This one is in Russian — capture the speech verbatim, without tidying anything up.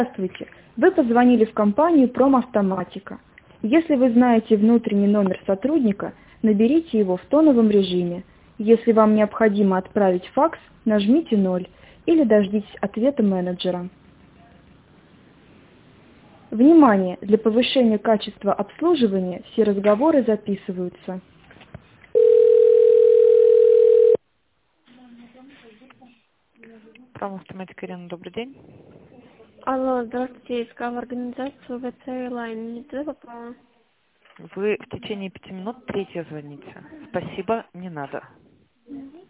Здравствуйте. Вы позвонили в компанию «Промавтоматика». Если вы знаете внутренний номер сотрудника, наберите его в тоновом режиме. Если вам необходимо отправить факс, нажмите ноль или дождитесь ответа менеджера. Внимание! Для повышения качества обслуживания все разговоры записываются. Промавтоматика, Ирина, добрый день. Алло, здравствуйте, искала организацию вэ цэ Airline. Не туда попала? Вы в течение пяти минут третья звоните. Спасибо, не надо.